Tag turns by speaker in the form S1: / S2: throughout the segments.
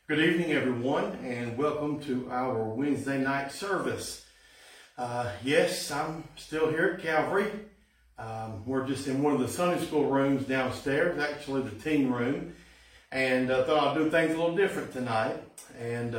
S1: Good evening, everyone, and welcome to our Wednesday night service. Yes, I'm still here at Calvary. We're just in one of the Sunday school rooms downstairs, actually the teen room, and thought I'd do things a little different tonight. And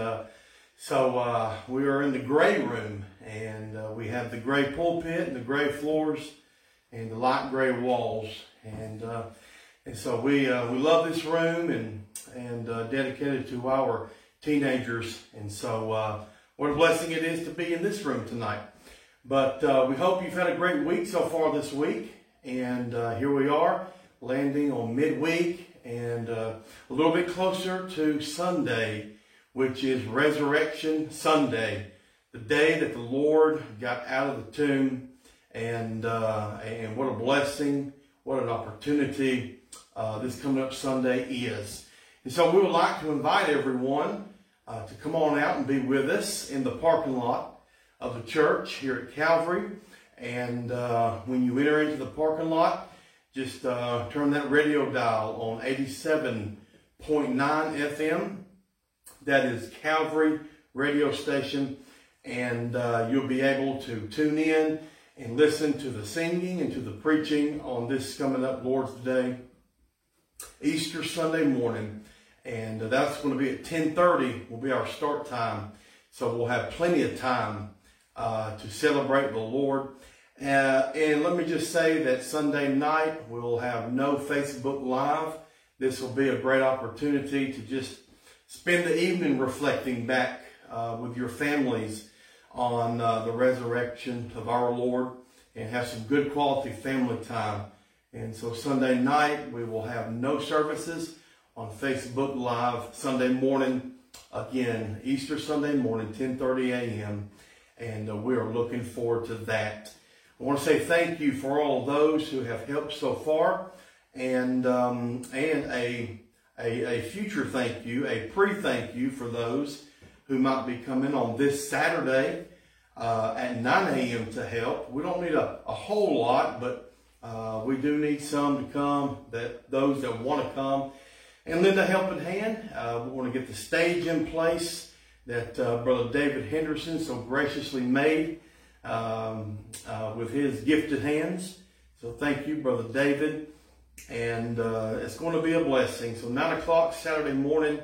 S1: so we are in the gray room, and we have the gray pulpit and the gray floors and the light gray walls. And so we love this room and dedicated to our teenagers. And so what a blessing it is to be in this room tonight. But we hope you've had a great week so far this week. And here we are, landing on midweek and a little bit closer to Sunday, which is Resurrection Sunday, the day that the Lord got out of the tomb. And what a blessing, what an opportunity this coming up Sunday is. And so we would like to invite everyone to come on out and be with us in the parking lot of the church here at Calvary. And when you enter into the parking lot, just turn that radio dial on 87.9 FM. That is Calvary radio station. And you'll be able to tune in and listen to the singing and to the preaching on this coming up Lord's Day, Easter Sunday morning. And that's going to be at 10:30 will be our start time. So we'll have plenty of time to celebrate the Lord. And let me just say that Sunday night we'll have no Facebook Live. This will be a great opportunity to just spend the evening reflecting back with your families on the resurrection of our Lord and have some good quality family time. And so Sunday night we will have no services on Facebook Live. Sunday morning, again, Easter Sunday morning, 10:30 a.m. And we are looking forward to that. I want to say thank you for all of those who have helped so far, and a future thank you, a pre-thank you for those who might be coming on this Saturday at 9 a.m. to help. We don't need a whole lot, but we do need some to come, those that want to come and lend a helping hand. We want to get the stage in place that Brother David Henderson so graciously made with his gifted hands. So thank you, Brother David. And it's going to be a blessing. So 9 o'clock Saturday morning,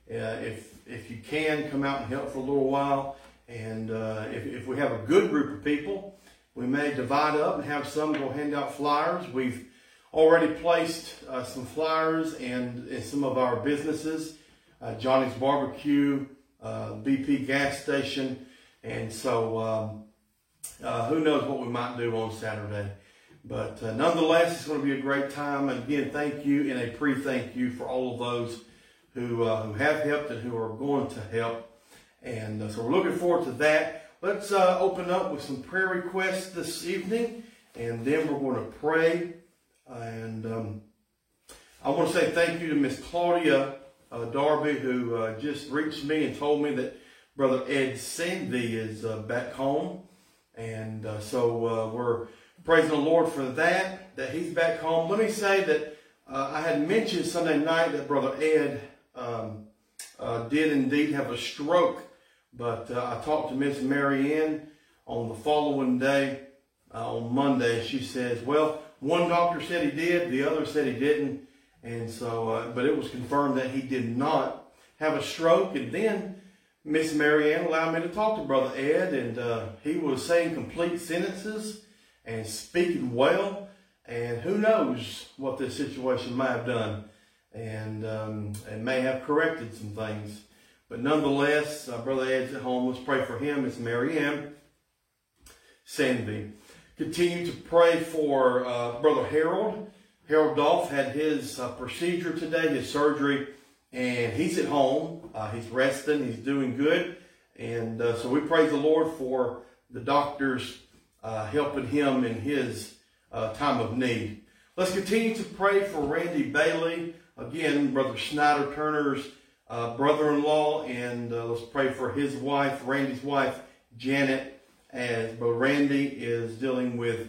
S1: if you can, come out and help for a little while. And if we have a good group of people, we may divide up and have some go hand out flyers. We've already placed some flyers in some of our businesses, Johnny's Barbecue, BP gas station. And so who knows what we might do on Saturday. But nonetheless, it's going to be a great time. And again, thank you and a pre-thank you for all of those who have helped and who are going to help. And so we're looking forward to that. Let's open up with some prayer requests this evening, and then we're going to pray. And I want to say thank you to Miss Claudia Darby, who just reached me and told me that Brother Ed Sandy is back home. And so we're praising the Lord for that he's back home. Let me say that I had mentioned Sunday night that Brother Ed did indeed have a stroke. But I talked to Miss Mary Ann on the following day, on Monday. She says, well, one doctor said he did, the other said he didn't. And so, but it was confirmed that he did not have a stroke. And then Miss Mary Ann allowed me to talk to Brother Ed, and he was saying complete sentences and speaking well. And who knows what this situation may have done, and may have corrected some things. But nonetheless, Brother Ed's at home. Let's pray for him. It's Mary Ann Sandy. Continue to pray for Brother Harold. Harold Dolph had his procedure today, his surgery, and he's at home. He's resting. He's doing good. And so we praise the Lord for the doctors helping him in his time of need. Let's continue to pray for Randy Bailey. Again, Brother Snyder Turner's brother-in-law, and let's pray for his wife, Randy's wife, Janet, as Brother Randy is dealing with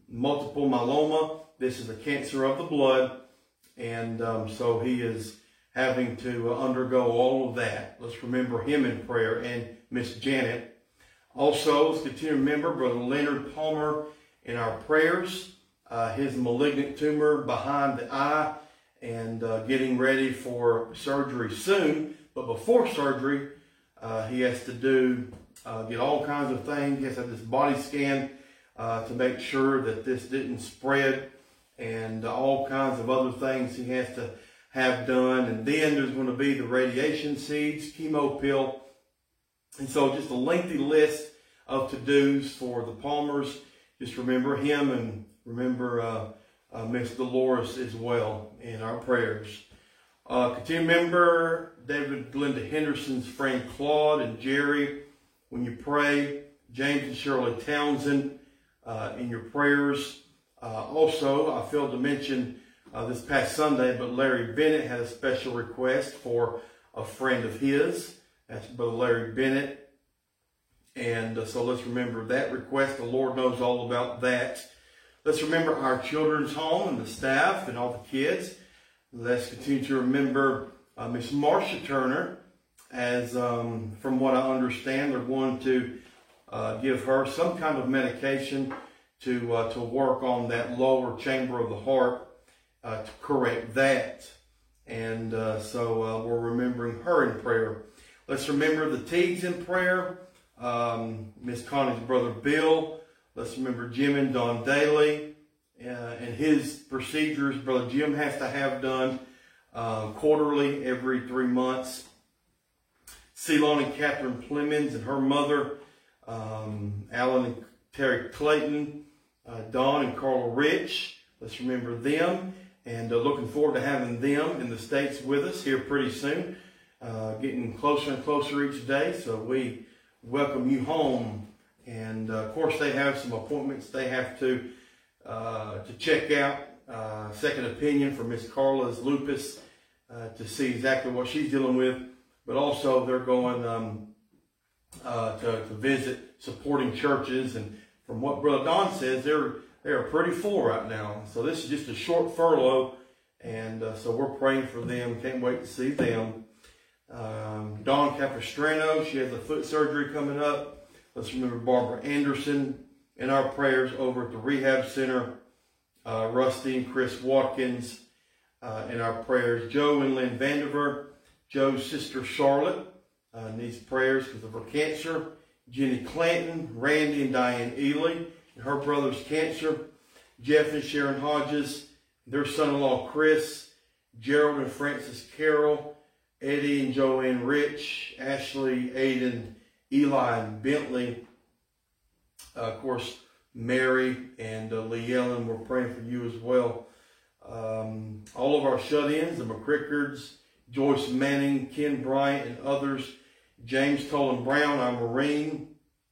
S1: multiple myeloma. This is a cancer of the blood, and so he is having to undergo all of that. Let's remember him in prayer, and Miss Janet. Also, let's continue to remember Brother Leonard Palmer in our prayers. His malignant tumor behind the eye, and getting ready for surgery soon. But before surgery, he has to get all kinds of things. He has to have this body scan to make sure that this didn't spread, and all kinds of other things he has to have done. And then there's going to be the radiation seeds, chemo pill. And so just a lengthy list of to-dos for the Palmers. Just remember him, and remember Miss Dolores as well in our prayers. Continue to remember David Glenda Henderson's friend Claude and Jerry when you pray. James and Shirley Townsend in your prayers. Also, I failed to mention this past Sunday, but Larry Bennett had a special request for a friend of his. That's Brother Larry Bennett. And so let's remember that request. The Lord knows all about that. Let's remember our children's home and the staff and all the kids. Let's continue to remember Miss Marcia Turner, as from what I understand, they're going to give her some kind of medication to work on that lower chamber of the heart to correct that. And so we're remembering her in prayer. Let's remember the Teagues in prayer. Miss Connie's brother Bill. Let's remember Jim and Don Daly and his procedures. Brother Jim has to have done quarterly, every 3 months. Ceylon and Catherine Plemons and her mother, Alan and Terry Clayton, Don and Carl Rich. Let's remember them, and looking forward to having them in the States with us here pretty soon. Getting closer and closer each day, so we welcome you home. And of course, they have some appointments they have to check out. Second opinion for Miss Carla's lupus to see exactly what she's dealing with. But also, they're going to visit supporting churches. And from what Brother Don says, they are pretty full right now. So this is just a short furlough, and so we're praying for them. Can't wait to see them. Dawn Capistrano, she has a foot surgery coming up. Let's remember Barbara Anderson in our prayers over at the rehab center. Rusty and Chris Watkins in our prayers. Joe and Lynn Vandiver. Joe's sister Charlotte needs prayers because of her cancer. Jenny Clanton, Randy and Diane Ely, and her brother's cancer. Jeff and Sharon Hodges, their son-in-law Chris. Gerald and Francis Carroll. Eddie and Joanne Rich, Ashley, Aiden, Eli, and Bentley. Of course, Mary and Lee Ellen, we're praying for you as well. All of our shut-ins, the McCrickards, Joyce Manning, Ken Bryant, and others. James Tolan Brown, our Marine.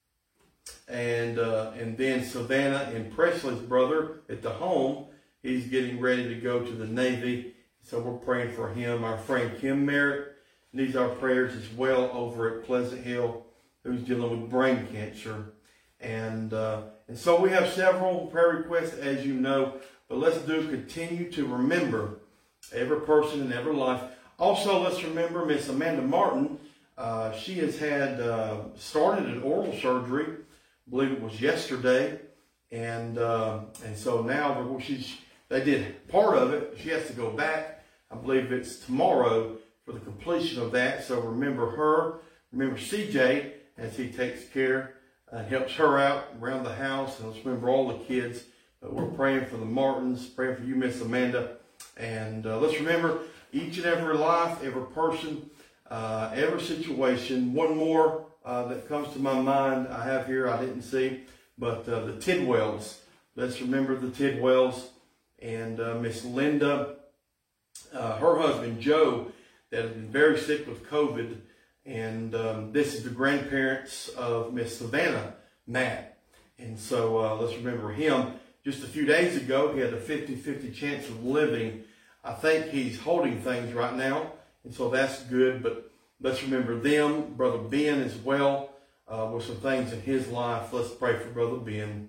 S1: And then Savannah and Presley's brother at the home. He's getting ready to go to the Navy. So we're praying for him. Our friend Kim Merritt needs our prayers as well over at Pleasant Hill, who's dealing with brain cancer. And so we have several prayer requests, as you know. But let's continue to remember every person in every life. Also, let's remember Miss Amanda Martin. She has had started an oral surgery. I believe it was yesterday. And so now they did part of it. She has to go back. I believe it's tomorrow for the completion of that. So remember her. Remember CJ as he takes care and helps her out around the house. And let's remember all the kids. We're praying for the Martins, praying for you, Miss Amanda. And let's remember each and every life, every person, every situation. One more that comes to my mind I have here I didn't see, but the Tidwells. Let's remember the Tidwells and Miss Linda. Her husband, Joe, that has been very sick with COVID. And this is the grandparents of Miss Savannah, Matt. And so let's remember him. Just a few days ago, he had a 50-50 chance of living. I think he's holding things right now. And so that's good. But let's remember them. Brother Ben as well, with some things in his life. Let's pray for Brother Ben.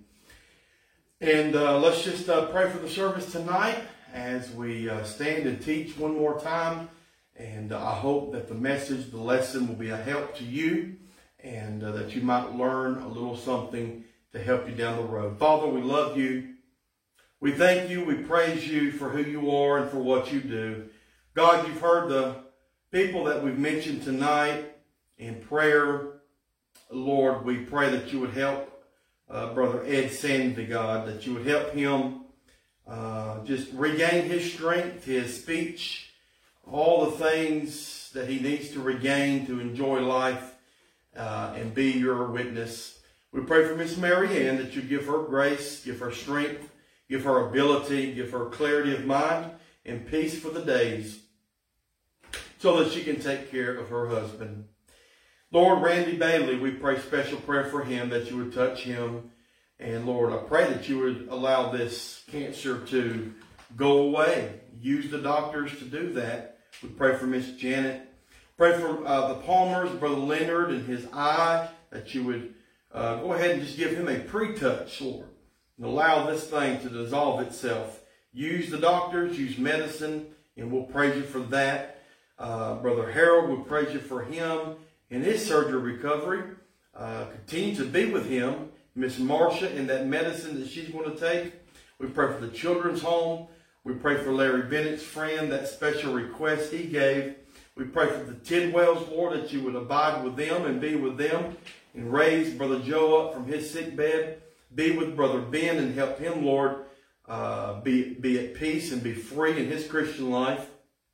S1: And let's just pray for the service tonight as we stand and teach one more time. And I hope that the message, the lesson will be a help to you, and that you might learn a little something to help you down the road. Father, we love you. We thank you. We praise you for who you are and for what you do. God, you've heard the people that we've mentioned tonight in prayer. Lord, we pray that you would help Brother Ed Sandy, God, that you would help him just regain his strength, his speech, all the things that he needs to regain to enjoy life and be your witness. We pray for Miss Mary Ann that you give her grace, give her strength, give her ability, give her clarity of mind and peace for the days so that she can take care of her husband. Lord, Randy Bailey, we pray special prayer for him, that you would touch him. And Lord, I pray that you would allow this cancer to go away. Use the doctors to do that. We pray for Miss Janet. Pray for the Palmers, Brother Leonard and his eye, that you would go ahead and just give him a pre-touch, Lord, and allow this thing to dissolve itself. Use the doctors, use medicine, and we'll praise you for that. Brother Harold, we praise you for him and his surgery recovery. Continue to be with him. Miss Marcia and that medicine that she's going to take. We pray for the children's home. We pray for Larry Bennett's friend, that special request he gave. We pray for the Tidwells, Lord, that you would abide with them and be with them and raise Brother Joe up from his sick bed. Be with Brother Ben and help him, Lord, be at peace and be free in his Christian life.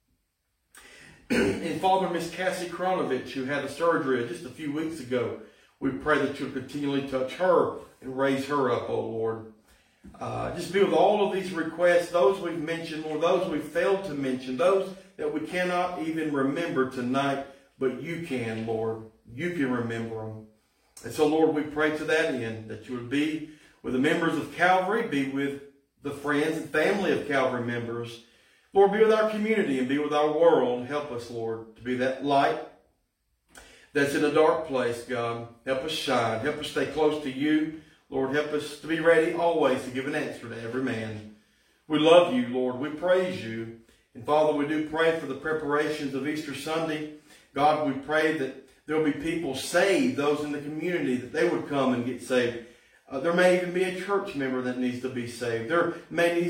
S1: And Father, Miss Cassie Kronovich, who had a surgery just a few weeks ago, we pray that you'll continually touch her and raise her up, oh Lord. Just be with all of these requests, those we've mentioned, or those we've failed to mention, those that we cannot even remember tonight, but you can, Lord. You can remember them. And so, Lord, we pray to that end, that you would be with the members of Calvary, be with the friends and family of Calvary members. Lord, be with our community and be with our world. Help us, Lord, to be that light that's in a dark place, God. Help us shine. Help us stay close to you. Lord, help us to be ready always to give an answer to every man. We love you, Lord. We praise you. And Father, we do pray for the preparations of Easter Sunday. God, we pray that there will be people saved, those in the community, that they would come and get saved. There may even be a church member that needs to be saved. There may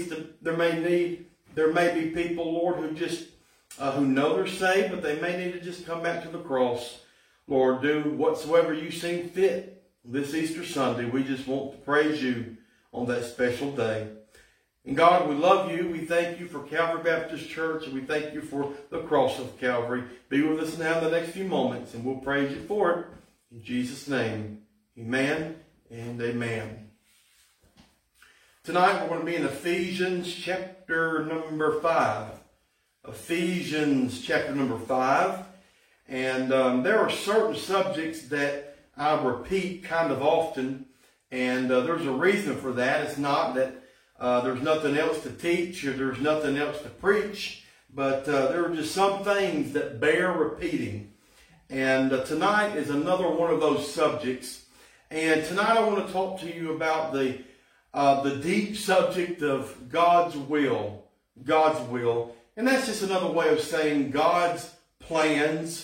S1: be people, Lord, who just who know they're saved, but they may need to just come back to the cross. Lord, do whatsoever you seem fit this Easter Sunday. We just want to praise you on that special day. And God, we love you. We thank you for Calvary Baptist Church, and we thank you for the cross of Calvary. Be with us now in the next few moments, and we'll praise you for it. In Jesus' name, amen and amen. Tonight we're going to be in Ephesians chapter number 5. Ephesians chapter number 5. And there are certain subjects that I repeat kind of often, and there's a reason for that. It's not that there's nothing else to teach or there's nothing else to preach, but there are just some things that bear repeating. And tonight is another one of those subjects. And tonight I want to talk to you about the deep subject of God's will. God's will. And that's just another way of saying God's plans,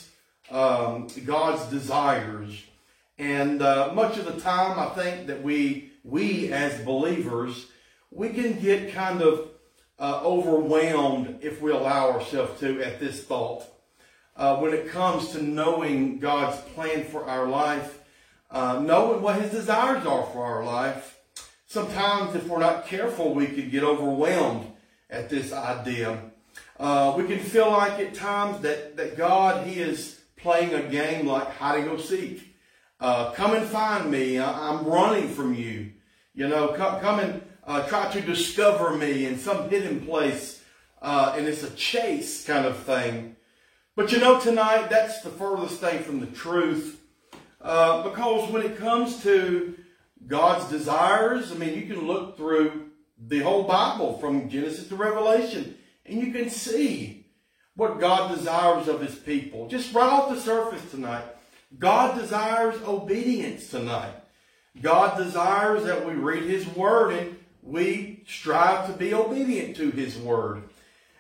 S1: God's desires. And much of the time I think that we as believers, we can get kind of overwhelmed, if we allow ourselves to, at this thought. When it comes to knowing God's plan for our life, knowing what his desires are for our life, sometimes if we're not careful, we can get overwhelmed at this idea. We can feel like at times that God, he is playing a game like hide and go seek. Come and find me. I'm running from you. You know, come and try to discover me in some hidden place. And it's a chase kind of thing. But you know, tonight, that's the furthest thing from the truth. Because when it comes to God's desires, I mean, you can look through the whole Bible from Genesis to Revelation, and you can see what God desires of his people. Just right off the surface tonight, God desires obedience tonight. God desires that we read his word and we strive to be obedient to his word.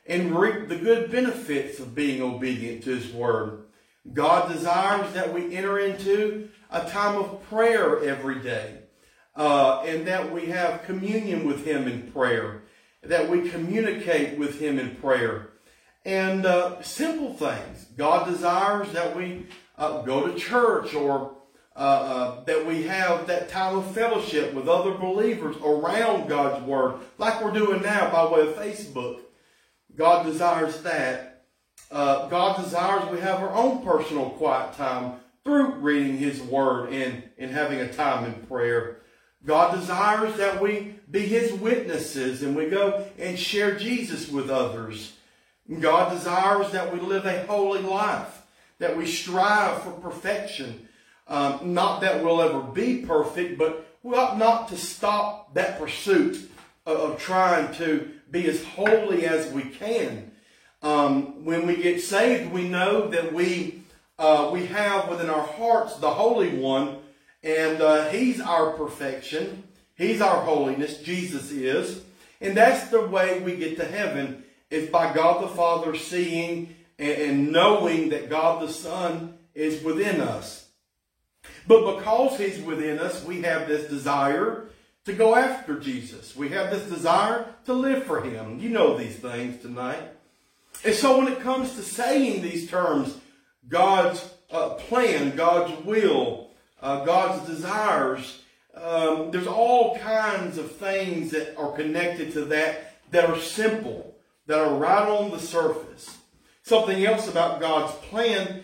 S1: and reap the good benefits of being obedient to His Word. God desires that we enter into a time of prayer every day, and that we have communion with Him in prayer, that we communicate with Him in prayer. And simple things. God desires that we go to church, or that we have that time of fellowship with other believers around God's Word, like we're doing now by way of Facebook. God desires that. God desires we have our own personal quiet time through reading His Word and having a time in prayer. God desires that we be His witnesses and we go and share Jesus with others. God desires that we live a holy life, that we strive for perfection. Not that we'll ever be perfect, but we ought not to stop that pursuit of trying to be as holy as we can. When we get saved, we know that we have within our hearts the Holy One, and He's our perfection. He's our holiness. Jesus is. And that's the way we get to heaven, is by God the Father seeing and knowing that God the Son is within us. But because He's within us, we have this desire to go after Jesus. We have this desire to live for Him. You know these things tonight. And so when it comes to saying these terms, God's plan, God's will, God's desires, there's all kinds of things that are connected to that are simple, that are right on the surface. Something else about God's plan,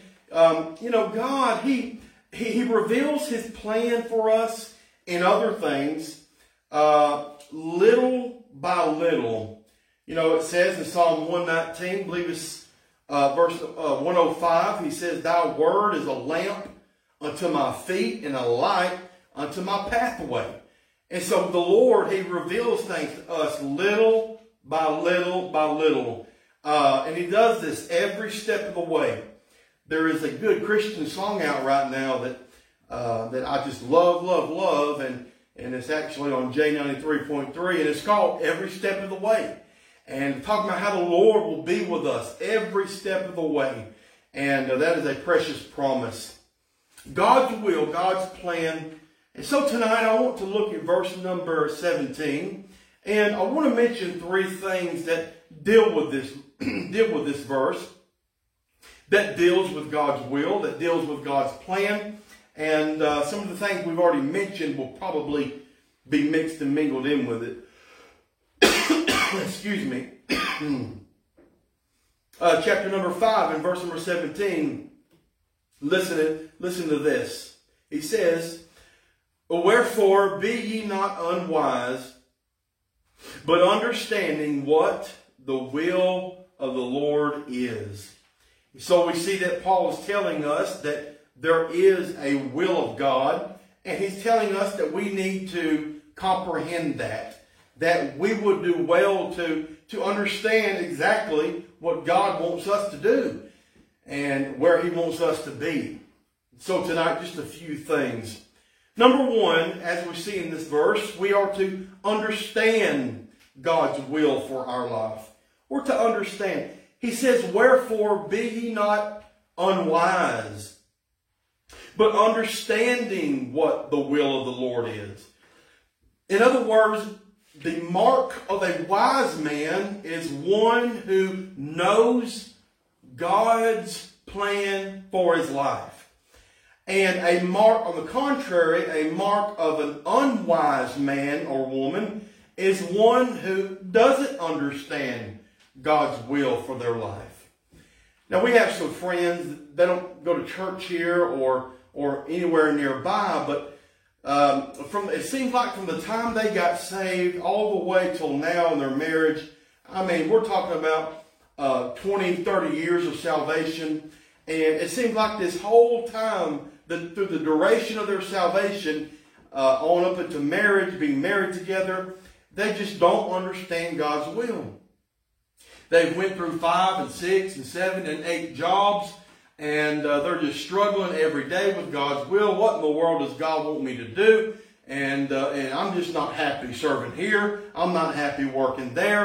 S1: God, He reveals His plan for us in other things, little by little. It says in Psalm 119, I believe it's verse 105, He says, Thy word is a lamp unto my feet and a light unto my pathway. And so the Lord, He reveals things to us little by little by little. And He does this every step of the way. There is a good Christian song out right now that I just love, and it's actually on J93.3, and it's called Every Step of the Way. And talking about how the Lord will be with us every step of the way. And that is a precious promise. God's will, God's plan. And so tonight I want to look at verse number 17. And I want to mention three things that deal with this verse. That deals with God's will, that deals with God's plan. And some of the things we've already mentioned will probably be mixed and mingled in with it. Excuse me. Chapter number 5 and verse number 17. Listen to this. He says, Wherefore be ye not unwise, but understanding what the will of the Lord is. So we see that Paul is telling us that there is a will of God, and he's telling us that we need to comprehend that we would do well to understand exactly what God wants us to do and where He wants us to be. So tonight, just a few things. Number one, as we see in this verse, we are to understand God's will for our life. We're to understand. He says, Wherefore be ye not unwise, but understanding what the will of the Lord is. In other words, the mark of a wise man is one who knows God's plan for his life. And a mark, on the contrary, a mark of an unwise man or woman is one who doesn't understand God's will for their life. Now, we have some friends, they don't go to church here or anywhere nearby, but it seems like from the time they got saved all the way till now in their marriage, I mean, we're talking about 20, 30 years of salvation. And it seems like this whole time, through the duration of their salvation, on up into marriage, being married together, they just don't understand God's will. They've went through 5 and 6 and 7 and 8 jobs, and they're just struggling every day with God's will. What in the world does God want me to do? And I'm just not happy serving here. I'm not happy working there.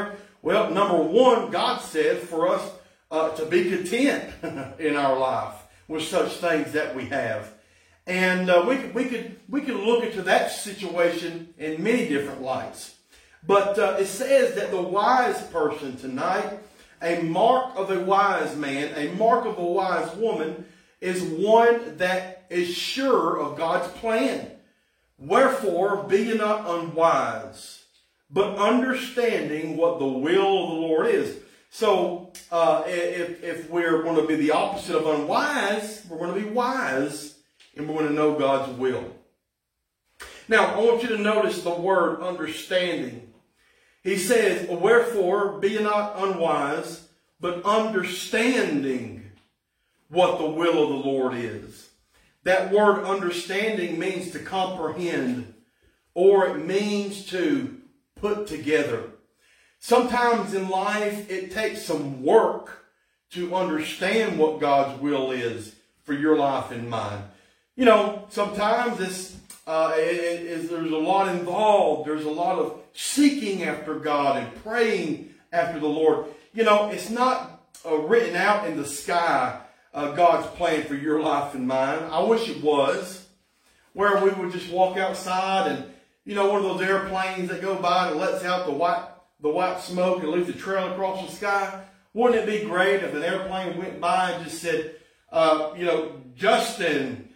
S1: Well, number one, God says for us to be content in our life with such things that we have. And we could look into that situation in many different lights. But it says that the wise person tonight, a mark of a wise man, a mark of a wise woman, is one that is sure of God's plan. Wherefore, be ye not unwise, but understanding what the will of the Lord is. So, if we're going to be the opposite of unwise, we're going to be wise, and we're going to know God's will. Now, I want you to notice the word understanding. He says, wherefore, be ye not unwise, but understanding what the will of the Lord is. That word understanding means to comprehend, or it means to put together. Sometimes in life, it takes some work to understand what God's will is for your life and mine. You know, sometimes there's a lot involved. There's a lot of seeking after God and praying after the Lord. You know, it's not written out in the sky, God's plan for your life and mine. I wish it was, where we would just walk outside and, you know, one of those airplanes that go by and lets out the white smoke and leaves a trail across the sky. Wouldn't it be great if an airplane went by and just said, you know, Justin,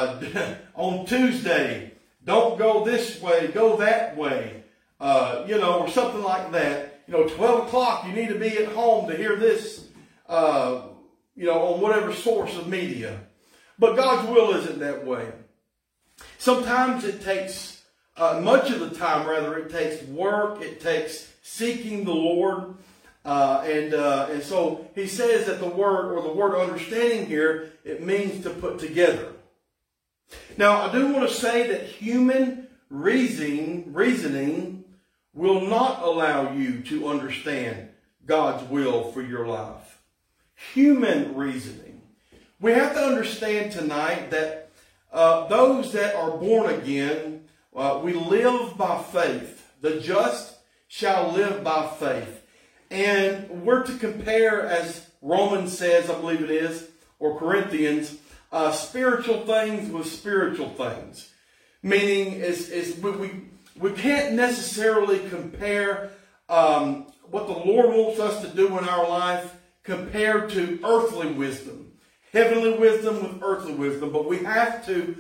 S1: on Tuesday, don't go this way, go that way, you know, or something like that. You know, 12 o'clock, you need to be at home to hear this, you know, on whatever source of media. But God's will isn't that way. Sometimes it takes, much of the time rather, it takes work, it takes seeking the Lord. And so he says that the word understanding here, it means to put together. Now, I do want to say that human reasoning will not allow you to understand God's will for your life. Human reasoning. We have to understand tonight that those that are born again, we live by faith. The just shall live by faith. And we're to compare, as Romans says, I believe it is, or Corinthians, spiritual things with spiritual things. Meaning, we can't necessarily compare what the Lord wants us to do in our life compared to earthly wisdom. Heavenly wisdom with earthly wisdom. But we have to,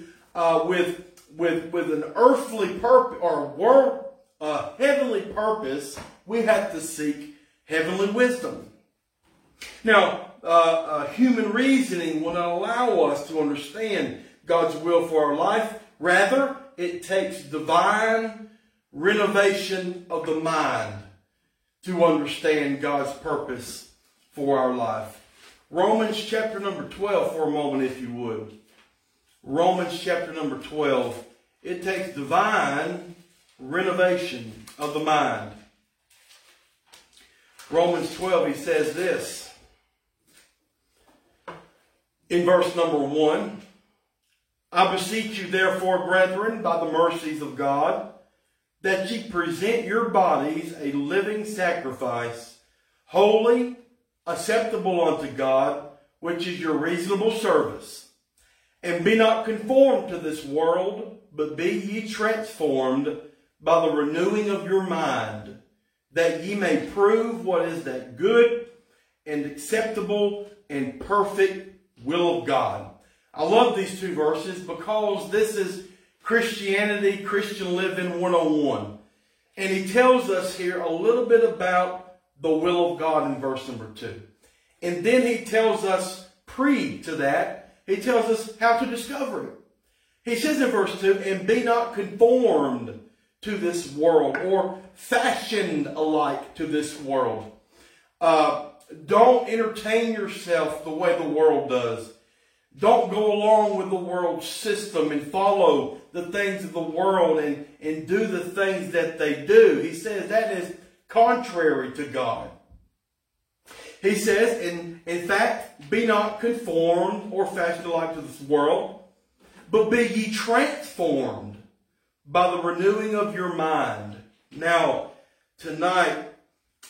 S1: with an earthly purpose, or heavenly purpose, we have to seek heavenly wisdom. Now, human reasoning will not allow us to understand God's will for our life. Rather, it takes divine renovation of the mind to understand God's purpose for our life. Romans chapter number 12 for a moment, if you would. Romans chapter number 12. It takes divine renovation of the mind. Romans 12, he says this. In verse number 1, I beseech you therefore, brethren, by the mercies of God, that ye present your bodies a living sacrifice, holy, acceptable unto God, which is your reasonable service. And be not conformed to this world, but be ye transformed by the renewing of your mind, that ye may prove what is that good and acceptable and perfect will of God. I love these two verses because this is Christianity, Christian living 101. And he tells us here a little bit about the will of God in verse number 2. And then he tells us to that, he tells us how to discover it. He says in verse 2, and be not conformed to this world, or fashioned alike to this world. Don't entertain yourself the way the world does. Don't go along with the world's system and follow the things of the world and do the things that they do. He says that is contrary to God. He says, in fact, be not conformed or fashioned alike to this world, but be ye transformed by the renewing of your mind. Now, tonight,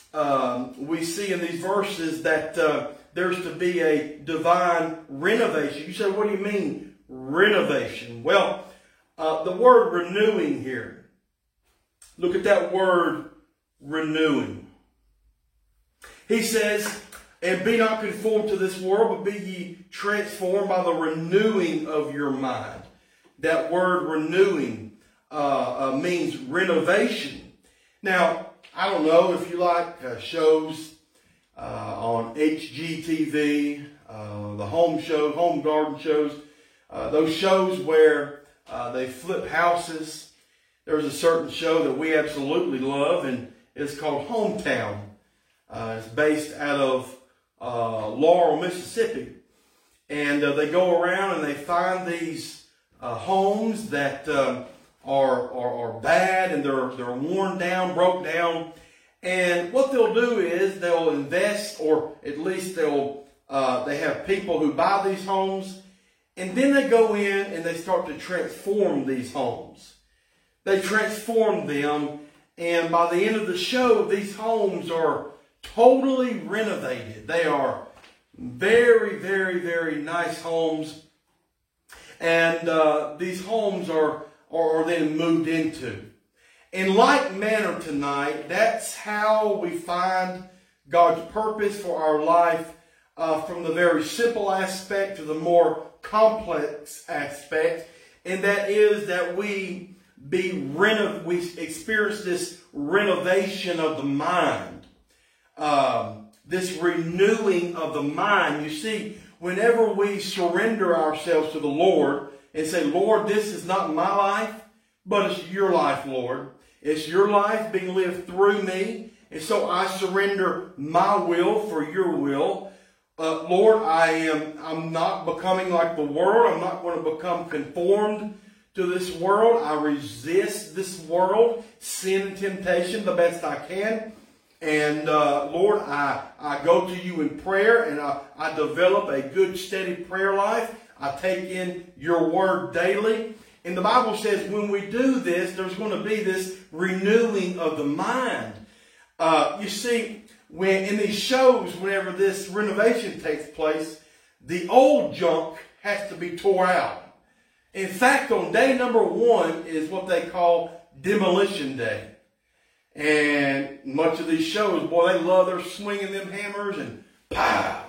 S1: we see in these verses that there's to be a divine renovation. You say, what do you mean, renovation? Well, the word renewing here. Look at that word, renewing. He says, and be not conformed to this world, but be ye transformed by the renewing of your mind. That word renewing means renovation. Now, I don't know if you like shows on HGTV, the home garden shows, those shows where they flip houses. There's a certain show that we absolutely love, and it's called Hometown. It's based out of Laurel, Mississippi. And they go around and they find these homes that are bad, and they're worn down, broke down. And what they'll do is they'll invest, or at least they have people who buy these homes, and then they go in and they start to transform these homes. They transform them, and by the end of the show, these homes are totally renovated. They are very, very, very nice homes, and these homes are then moved into. In like manner tonight, that's how we find God's purpose for our life, from the very simple aspect to the more complex aspect, and that is that we experience this renovation of the mind, this renewing of the mind. You see, whenever we surrender ourselves to the Lord and say, Lord, this is not my life, but it's your life, Lord. It's your life being lived through me. And so I surrender my will for your will. Lord, I'm not becoming like the world. I'm not going to become conformed to this world. I resist this world, sin and temptation the best I can. And Lord, I go to you in prayer, and I develop a good, steady prayer life. I take in your word daily. And the Bible says when we do this, there's going to be this renewing of the mind. You see, when in these shows, whenever this renovation takes place, the old junk has to be tore out. In fact, on day number 1 is what they call demolition day. And much of these shows, boy, they love, they're swinging them hammers and pow,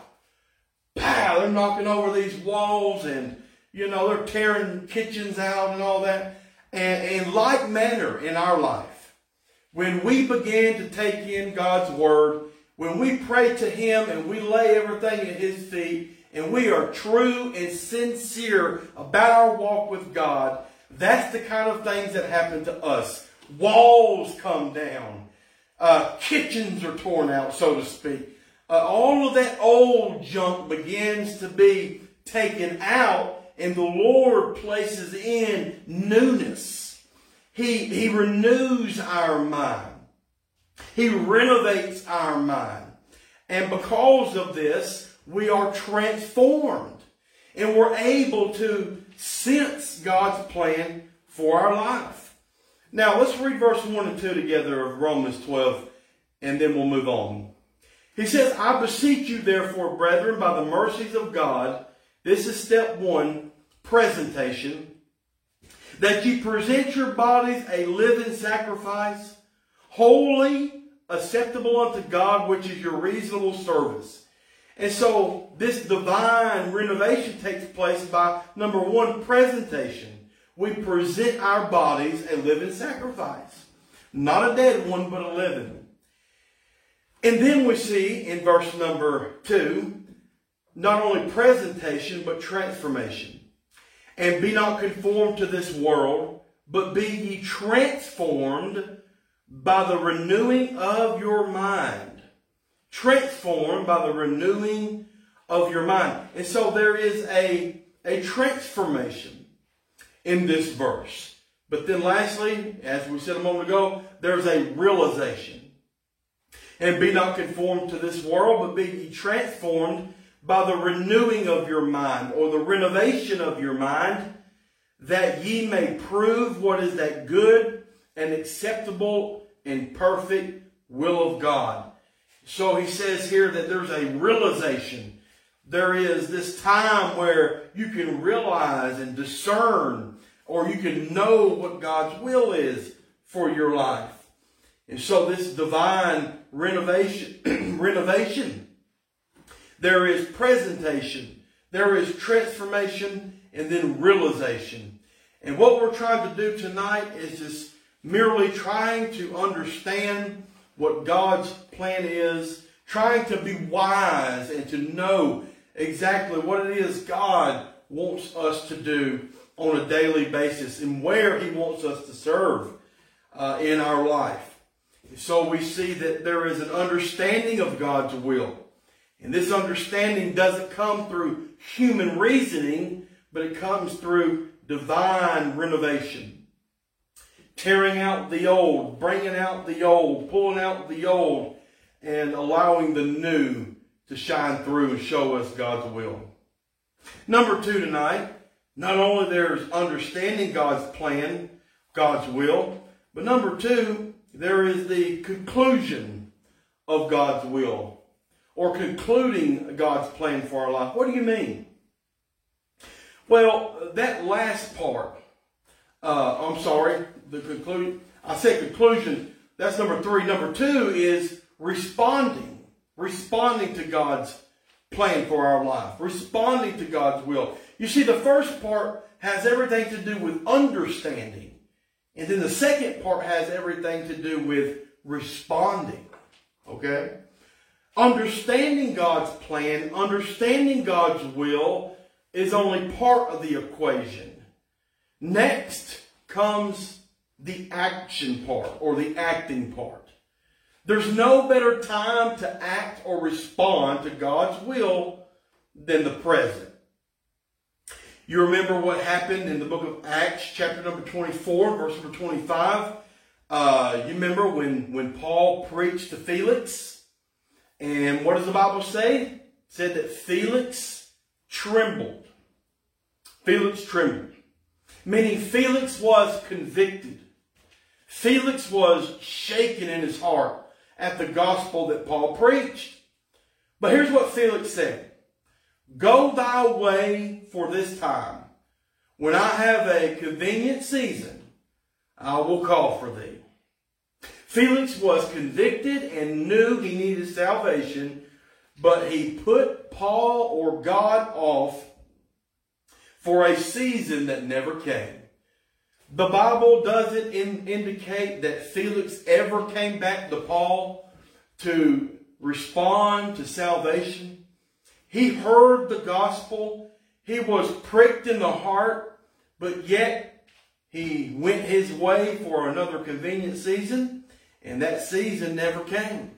S1: pow, they're knocking over these walls, and they're tearing kitchens out and all that. And in like manner in our life, when we begin to take in God's word, when we pray to him and we lay everything at his feet, and we are true and sincere about our walk with God, that's the kind of things that happen to us. Walls come down. Kitchens are torn out, so to speak. All of that old junk begins to be taken out, and the Lord places in newness. He renews our mind. He renovates our mind. And because of this, we are transformed. And we're able to sense God's plan for our life. Now, let's read verse 1 and 2 together of Romans 12, and then we'll move on. He says, I beseech you, therefore, brethren, by the mercies of God, this is step 1, presentation, that ye present your bodies a living sacrifice, holy, acceptable unto God, which is your reasonable service. And so this divine renovation takes place by, number 1, presentation. We present our bodies a living sacrifice. Not a dead one, but a living. And then we see in verse number 2, not only presentation, but transformation. And be not conformed to this world, but be ye transformed by the renewing of your mind. Transformed by the renewing of your mind. And so there is a transformation in this verse. But then lastly, as we said a moment ago, there's a realization. And be not conformed to this world, but be ye transformed by the renewing of your mind, or the renovation of your mind, that ye may prove what is that good and acceptable and perfect will of God. So he says here that there's a realization. There is this time where you can realize and discern, or you can know what God's will is for your life. And so this divine renovation, there is presentation, there is transformation, and then realization. And what we're trying to do tonight is just merely trying to understand what God's plan is, trying to be wise and to know exactly what it is God wants us to do on a daily basis and where He wants us to serve in our life. So we see that there is an understanding of God's will. And this understanding doesn't come through human reasoning, but it comes through divine renovation. Tearing out the old, bringing out the old, pulling out the old, and allowing the new to shine through and show us God's will. Number 2 tonight, not only there's understanding God's plan, God's will, but number 2, there is the conclusion of God's will, or concluding God's plan for our life. What do you mean? Well, that last part, the conclusion. I said conclusion, that's number 3. Number 2 is responding to God's plan for our life, responding to God's will. You see, the first part has everything to do with understanding. And then the second part has everything to do with responding. Okay? Understanding God's plan, understanding God's will is only part of the equation. Next comes the action part, or the acting part. There's no better time to act or respond to God's will than the present. You remember what happened in the book of Acts, chapter number 24, verse number 25. You remember when Paul preached to Felix. And what does the Bible say? It said that Felix trembled. Felix trembled. Meaning Felix was convicted. Felix was shaken in his heart at the gospel that Paul preached. But here's what Felix said. Go thy way for this time. When I have a convenient season, I will call for thee. Felix was convicted and knew he needed salvation, but he put Paul or God off for a season that never came. The Bible doesn't indicate that Felix ever came back to Paul to respond to salvation. He heard the gospel. He was pricked in the heart, but yet he went his way for another convenient season, and that season never came.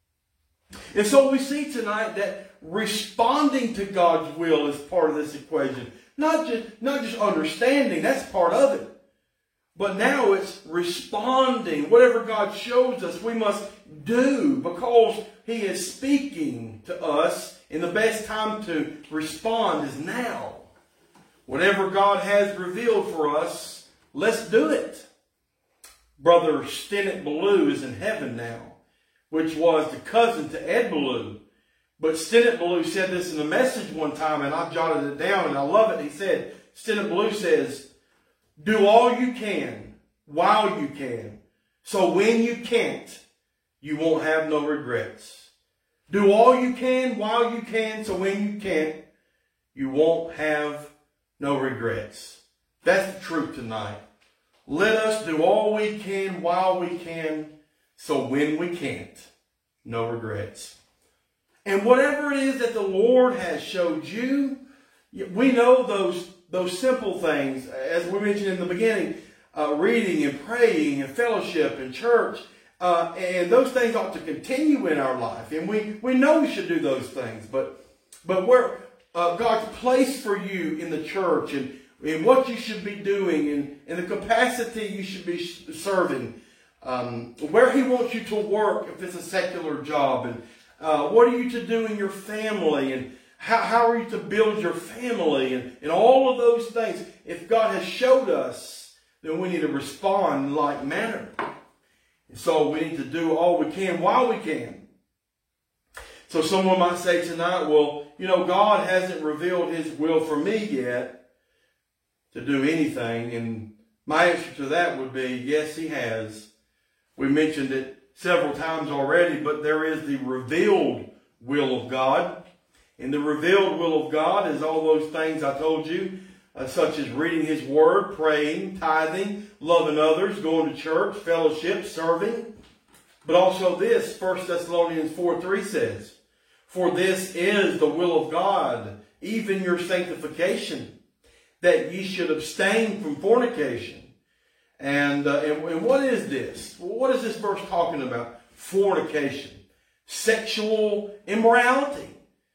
S1: And so we see tonight that responding to God's will is part of this equation. Not just understanding, that's part of it. But now it's responding. Whatever God shows us, we must do because He is speaking to us. And the best time to respond is now. Whatever God has revealed for us, let's do it. Brother Stennett Ballou is in heaven now, which was the cousin to Ed Ballou. But Stennett Ballou said this in a message one time, and I jotted it down, and I love it. He said, Stennett Ballou says, do all you can while you can. So when you can't, you won't have no regrets. Do all you can while you can, so when you can't, you won't have no regrets. That's the truth tonight. Let us do all we can while we can, so when we can't, no regrets. And whatever it is that the Lord has showed you, we know those simple things, as we mentioned in the beginning, reading and praying and fellowship and church. And those things ought to continue in our life. And we know we should do those things. But where God's place for you in the church and what you should be doing and the capacity you should be serving, where He wants you to work if it's a secular job, and what are you to do in your family, and how are you to build your family, and all of those things. If God has showed us, then we need to respond in like manner. So we need to do all we can while we can. So someone might say tonight, well, God hasn't revealed His will for me yet to do anything. And my answer to that would be, yes, He has. We mentioned it several times already, but there is the revealed will of God. And the revealed will of God is all those things I told you, such as reading His Word, praying, tithing, loving others, going to church, fellowship, serving. But also this, 1 Thessalonians 4:3 says, for this is the will of God, even your sanctification, that ye should abstain from fornication. And what is this? Well, what is this verse talking about? Fornication. Sexual immorality.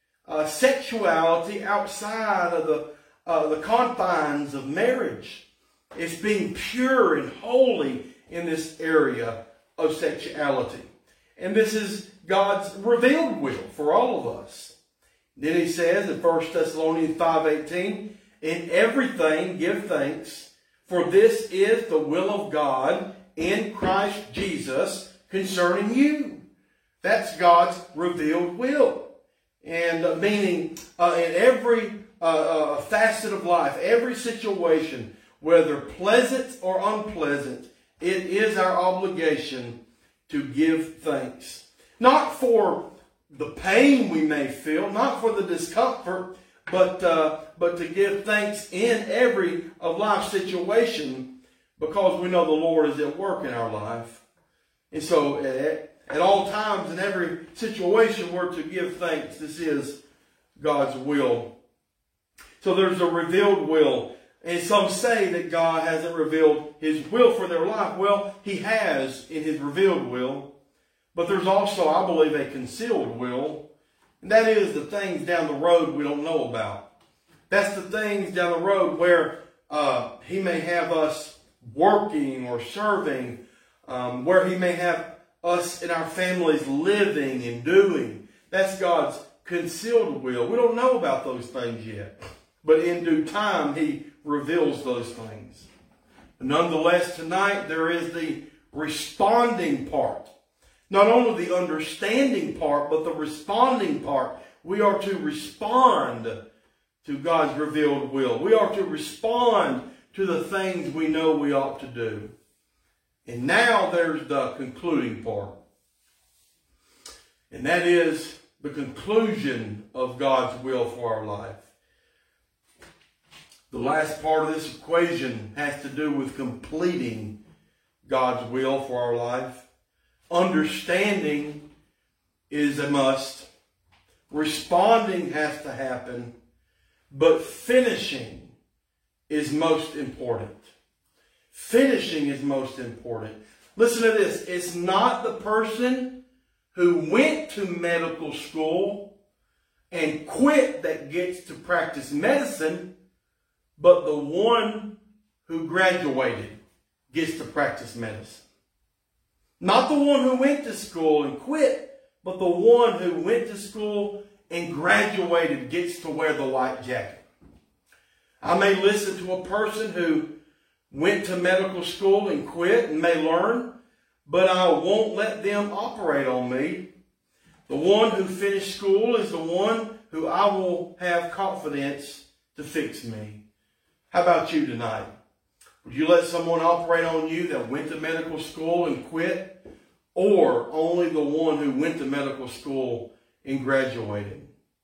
S1: Sexuality outside of the confines of marriage. It's being pure and holy in this area of sexuality. And this is God's revealed will for all of us. Then he says in 1 Thessalonians 5:18, in everything give thanks, for this is the will of God in Christ Jesus concerning you. That's God's revealed will. And meaning in every facet of life, every situation, whether pleasant or unpleasant, it is our obligation to give thanks. Not for the pain we may feel, not for the discomfort, but to give thanks in every of life's situation, because we know the Lord is at work in our life. And so at all times, in every situation, we're to give thanks. This is God's will. So there's a revealed will. And some say that God hasn't revealed His will for their life. Well, He has in His revealed will. But there's also, I believe, a concealed will. And that is the things down the road we don't know about. That's the things down the road where He may have us working or serving, where He may have us and our families living and doing. That's God's concealed will. We don't know about those things yet. But in due time, He reveals those things. Nonetheless, tonight there is the responding part. Not only the understanding part, but the responding part. We are to respond to God's revealed will. We are to respond to the things we know we ought to do. And now there's the concluding part. And that is the conclusion of God's will for our life. The last part of this equation has to do with completing God's will for our life. Understanding is a must. Responding has to happen. But finishing is most important. Finishing is most important. Listen to this. It's not the person who went to medical school and quit that gets to practice medicine, but the one who graduated gets to practice medicine. Not the one who went to school and quit, but the one who went to school and graduated gets to wear the white jacket. I may listen to a person who went to medical school and quit and may learn, but I won't let them operate on me. The one who finished school is the one who I will have confidence to fix me. How about you tonight? Would you let someone operate on you that went to medical school and quit? Or only the one who went to medical school and graduated?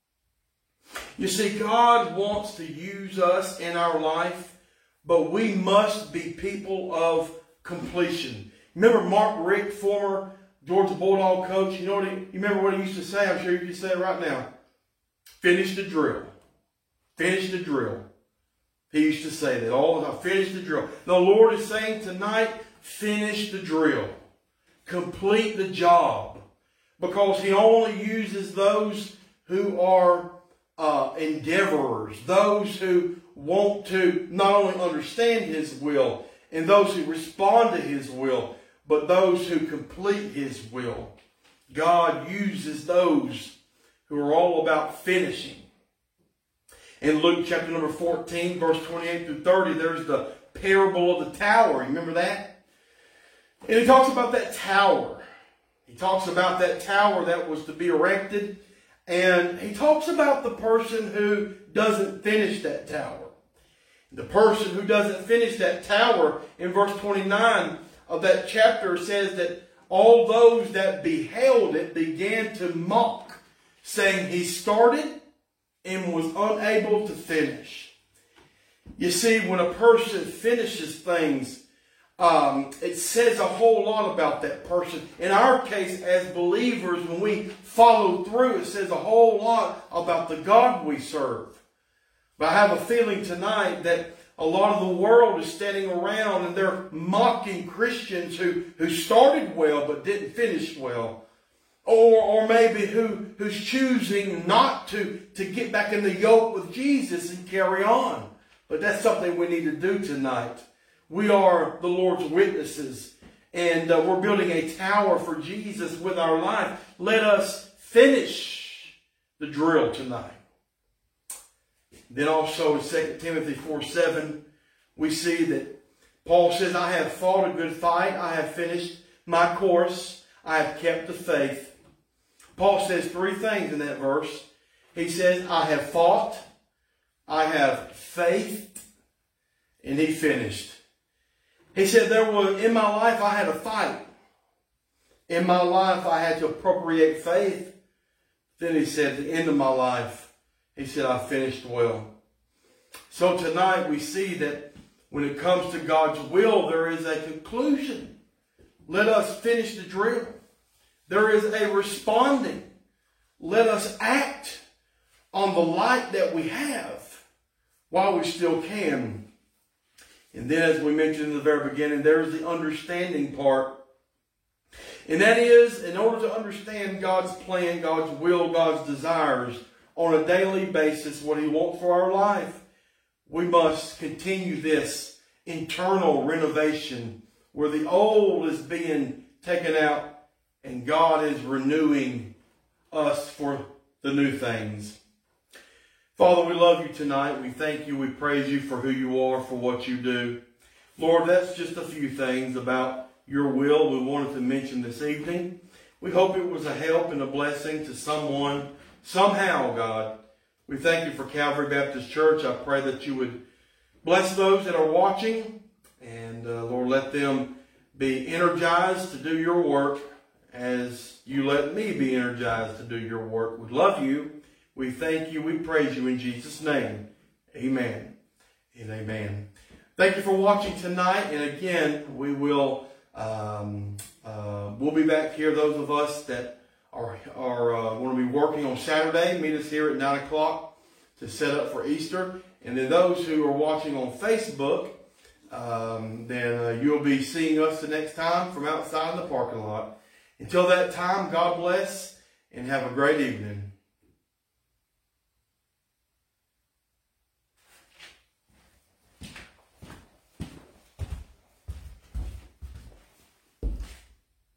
S1: You see, God wants to use us in our life, but we must be people of completion. Remember Mark Richt, former Georgia Bulldog coach? You remember what he used to say? I'm sure you can say it right now. Finish the drill. Finish the drill. He used to say that all the time. Finish the drill. The Lord is saying tonight, finish the drill. Complete the job. Because He only uses those who are endeavorers. Those who want to not only understand His will, and those who respond to His will, but those who complete His will. God uses those who are all about finishing. In Luke chapter number 14, verse 28 through 30, there's the parable of the tower. You remember that? And he talks about that tower. He talks about that tower that was to be erected And he talks about the person who doesn't finish that tower. The person who doesn't finish that tower, in verse 29 of that chapter, says that all those that beheld it began to mock, saying he started and was unable to finish. You see, when a person finishes things, it says a whole lot about that person. In our case, as believers, when we follow through, it says a whole lot about the God we serve. But I have a feeling tonight that a lot of the world is standing around and they're mocking Christians who started well but didn't finish well. Or maybe who's choosing not to get back in the yoke with Jesus and carry on. But that's something we need to do tonight. We are the Lord's witnesses, and we're building a tower for Jesus with our life. Let us finish the drill tonight. Then also in 2 Timothy 4:7, we see that Paul says, I have fought a good fight. I have finished my course. I have kept the faith. Paul says three things in that verse. He says, I have fought, I have faith, and he finished. He said, in my life I had a fight. In my life I had to appropriate faith. Then he said, at the end of my life, he said, I finished well. So tonight we see that when it comes to God's will, there is a conclusion. Let us finish the drill. There is a responding. Let us act on the light that we have while we still can. And then, as we mentioned in the very beginning, there is the understanding part. And that is, in order to understand God's plan, God's will, God's desires on a daily basis, what he wants for our life, we must continue this internal renovation where the old is being taken out and God is renewing us for the new things. Father, we love you tonight. We thank you. We praise you for who you are, for what you do. Lord, that's just a few things about your will we wanted to mention this evening. We hope it was a help and a blessing to someone, somehow, God. We thank you for Calvary Baptist Church. I pray that you would bless those that are watching. And, Lord, let them be energized to do your work as you let me be energized to do your work. We love you. We thank you. We praise you in Jesus' name. Amen and amen. Thank you for watching tonight. And again, we will we'll be back here. Those of us that are going to be working on Saturday, meet us here at 9 o'clock to set up for Easter. And then those who are watching on Facebook, then you'll be seeing us the next time from outside in the parking lot. Until that time, God bless and have a great evening.